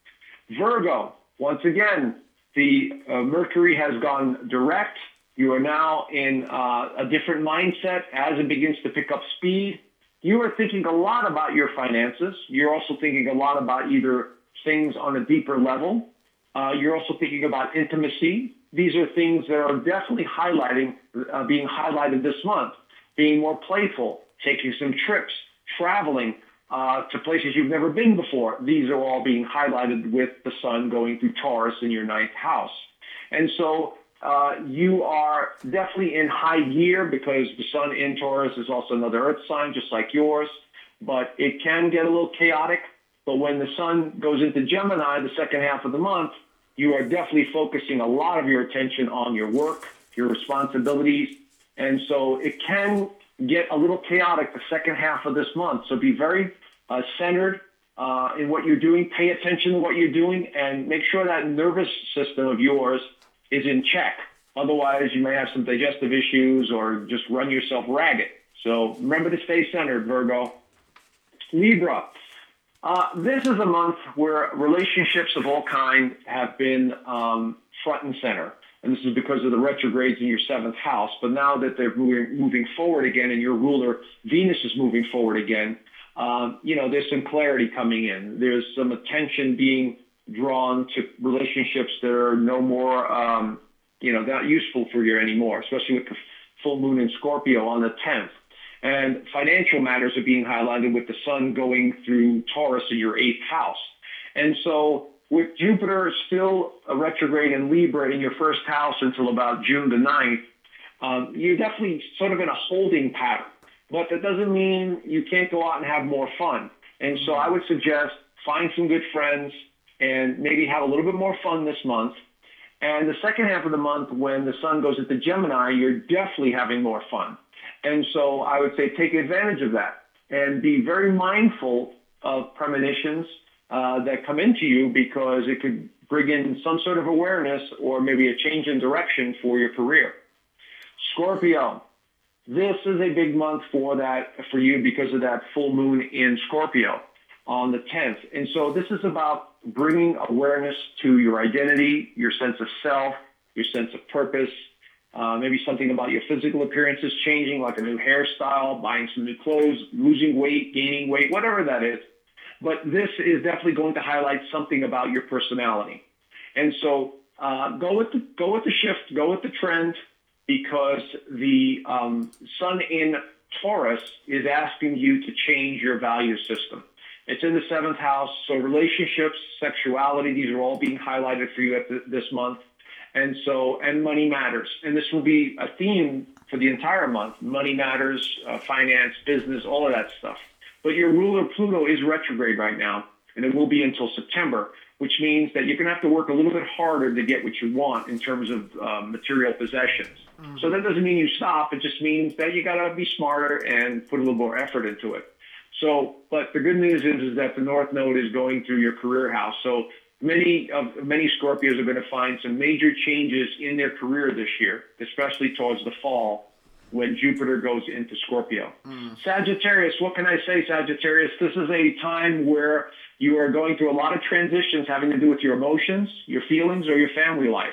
Virgo, once again, the uh, Mercury has gone direct. You are now in uh, a different mindset as it begins to pick up speed. You are thinking a lot about your finances. You're also thinking a lot about either things on a deeper level. Uh, you're also thinking about intimacy. These are things that are definitely highlighting, uh, being highlighted this month. Being more playful, taking some trips, traveling uh, to places you've never been before. These are all being highlighted with the sun going through Taurus in your ninth house. And so Uh, you are definitely in high gear because the sun in Taurus is also another earth sign, just like yours, but it can get a little chaotic. But when the sun goes into Gemini, the second half of the month, you are definitely focusing a lot of your attention on your work, your responsibilities. And so it can get a little chaotic the second half of this month. So be very uh, centered uh, in what you're doing. Pay attention to what you're doing and make sure that nervous system of yours is in check. Otherwise, you may have some digestive issues or just run yourself ragged. So remember to stay centered, Virgo. Libra. Uh, this is a month where relationships of all kinds have been um, front and center. And this is because of the retrogrades in your seventh house. But now that they're moving, moving forward again and your ruler, Venus, is moving forward again, um, you know, there's some clarity coming in. There's some attention being drawn to relationships that are no more, um, you know, not useful for you anymore, especially with the full moon in Scorpio on the tenth. And financial matters are being highlighted with the sun going through Taurus in your eighth house. And so with Jupiter still a retrograde in Libra in your first house until about June the ninth, um, you're definitely sort of in a holding pattern. But that doesn't mean you can't go out and have more fun. And so I would suggest find some good friends and maybe have a little bit more fun this month. And the second half of the month, when the sun goes into Gemini, you're definitely having more fun. And so I would say take advantage of that and be very mindful of premonitions uh, that come into you because it could bring in some sort of awareness or maybe a change in direction for your career. Scorpio, this is a big month for that for you because of that full moon in Scorpio on the tenth. And so this is about bringing awareness to your identity, your sense of self, your sense of purpose, uh, maybe something about your physical appearance is changing, like a new hairstyle, buying some new clothes, losing weight, gaining weight, whatever that is. But this is definitely going to highlight something about your personality. And so uh, go with the go with the shift, go with the trend, because the um, sun in Taurus is asking you to change your value system. It's in the seventh house, so relationships, sexuality, these are all being highlighted for you at the, this month. And so, and money matters. And this will be a theme for the entire month. Money matters, uh, finance, business, all of that stuff. But your ruler, Pluto, is retrograde right now, and it will be until September, which means that you're going to have to work a little bit harder to get what you want in terms of uh, material possessions. Mm-hmm. So that doesn't mean you stop. It just means that you got to be smarter and put a little more effort into it. So, but the good news is, is that the North Node is going through your career house. So many of many Scorpios are going to find some major changes in their career this year, especially towards the fall when Jupiter goes into Scorpio. Mm. Sagittarius, what can I say, Sagittarius? This is a time where you are going through a lot of transitions having to do with your emotions, your feelings, or your family life.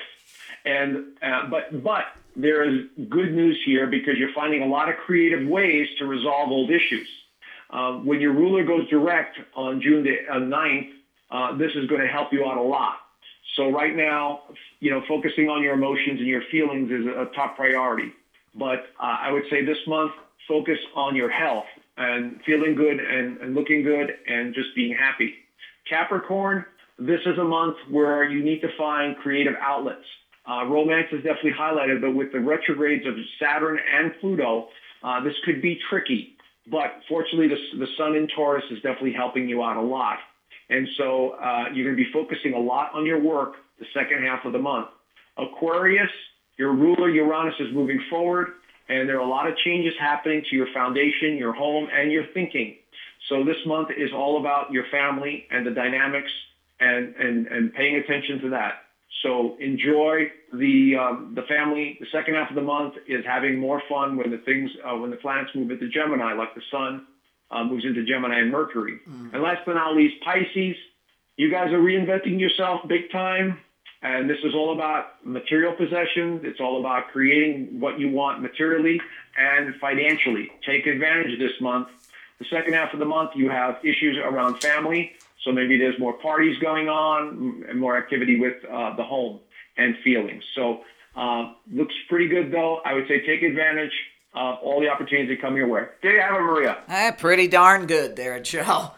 And uh, but but there is good news here because you're finding a lot of creative ways to resolve old issues. Uh, when your ruler goes direct on June the ninth, uh, this is going to help you out a lot. So right now, you know, focusing on your emotions and your feelings is a, a top priority. But uh, I would say this month, focus on your health and feeling good and, and looking good and just being happy. Capricorn, this is a month where you need to find creative outlets. Uh, romance is definitely highlighted, but with the retrogrades of Saturn and Pluto, uh, this could be tricky. But fortunately, the, the sun in Taurus is definitely helping you out a lot. And so uh, you're going to be focusing a lot on your work the second half of the month. Aquarius, your ruler Uranus is moving forward, and there are a lot of changes happening to your foundation, your home, and your thinking. So this month is all about your family and the dynamics and, and, and paying attention to that. So enjoy the um, the family. The second half of the month is having more fun when the things uh, when the planets move into Gemini, like the sun uh, moves into Gemini and Mercury. Mm. And last but not least, Pisces. You guys are reinventing yourself big time, and this is all about material possessions. It's all about creating what you want materially and financially. Take advantage this month. The second half of the month, you have issues around family. So maybe there's more parties going on and more activity with uh, the home and feelings. So uh, looks pretty good, though. I would say take advantage of all the opportunities that come your way. There you have it, Maria.
Eh, pretty darn good there, Joe.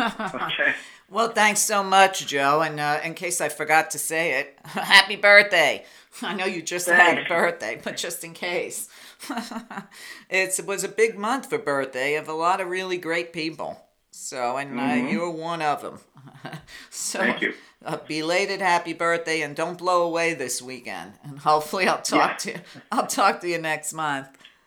Okay.
Well, thanks so much, Joe. And uh, in case I forgot to say it, happy birthday. I know you just
Thanks.
had a birthday, but just in case. It's, it was a big month for birthday of a lot of really great people. So, and uh, mm-hmm. you're one of them. So,
thank you.
A belated happy birthday, and don't blow away this weekend. And hopefully, I'll talk
yeah.
to you. I'll talk to you next month.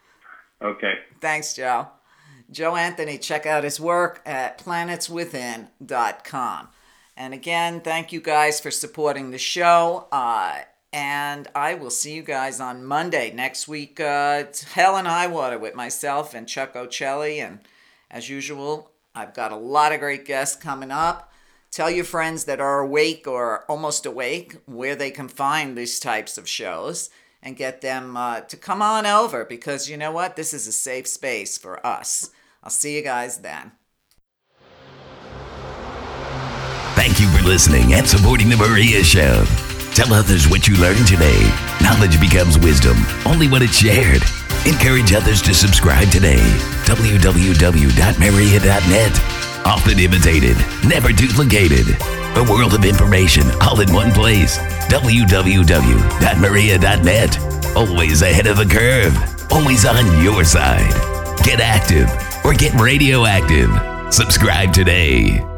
Okay.
Thanks, Joe. Joe Anthony. Check out his work at planets within dot com. And again, thank you guys for supporting the show. Uh, and I will see you guys on Monday next week. Uh, it's Hell and High Water with myself and Chuck Ocelli, and as usual, I've got a lot of great guests coming up. Tell your friends that are awake or almost awake where they can find these types of shows and get them uh, to come on over, because you know what? This is a safe space for us. I'll see you guys then.
Thank you for listening and supporting The Maria Show. Tell others what you learned today. Knowledge becomes wisdom only when it's shared. Encourage others to subscribe today. w w w dot maria dot net. Often imitated, never duplicated. A world of information all in one place. w w w dot maria dot net. Always ahead of the curve. Always on your side. Get active or get radioactive. Subscribe today.